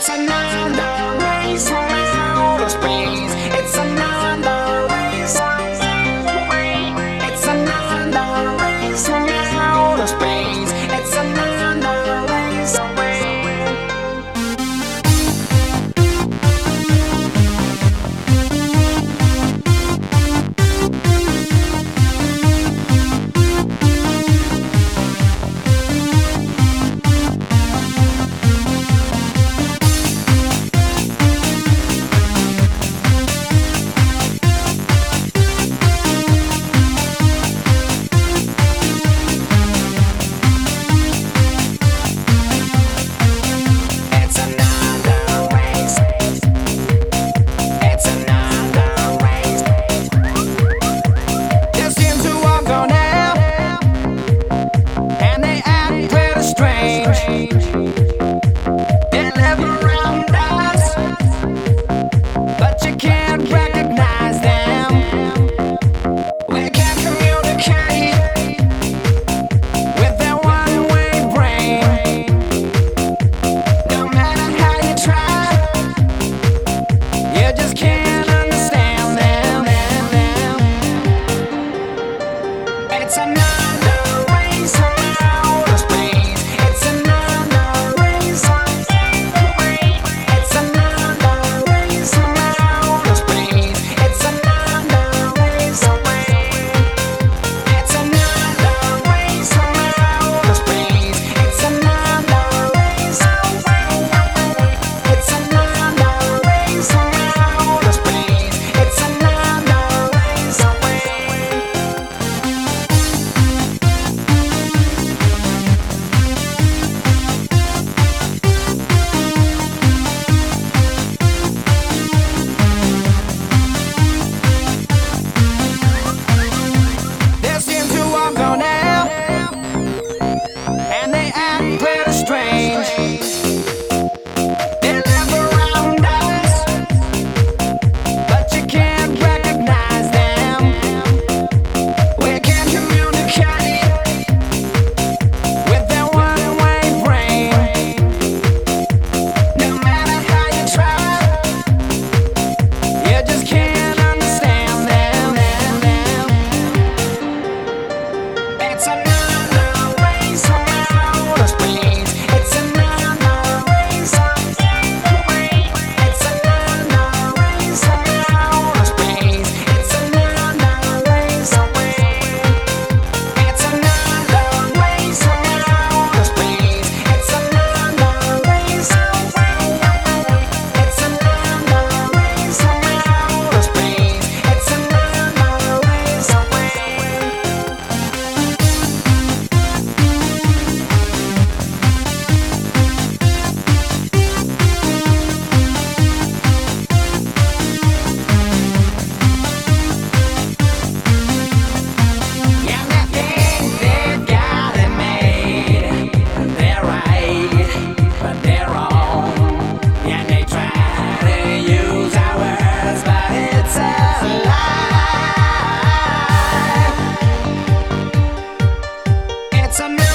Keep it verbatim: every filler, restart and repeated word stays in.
another race from outer space. It's another race. It's another race from outer space. It's another race away. They live around us, but you can't recognize them. We can't communicate with their one-way brain. No matter how you try, you just can't understand them. It's another race from outer space. It's another race. It's another race from outer space. It's another race away. It's another race from outer space. It's another race away. It's another race from outer space. It's another race away. They seem to walk on air, and they act pretty strange. They live around us, but you can't recognize them. We can't communicate with their one-way brain. No matter how you try, you just can't understand them. It's another race from outer space. It's another race. It's another race from outer space. It's another race away. It's another race from outer space. It's another race away. It's another race from outer space. It's another race away. Yeah, they think they've got it made. They're right, but they're wrong. Yeah, they try to use our words, but it's a lie. It's a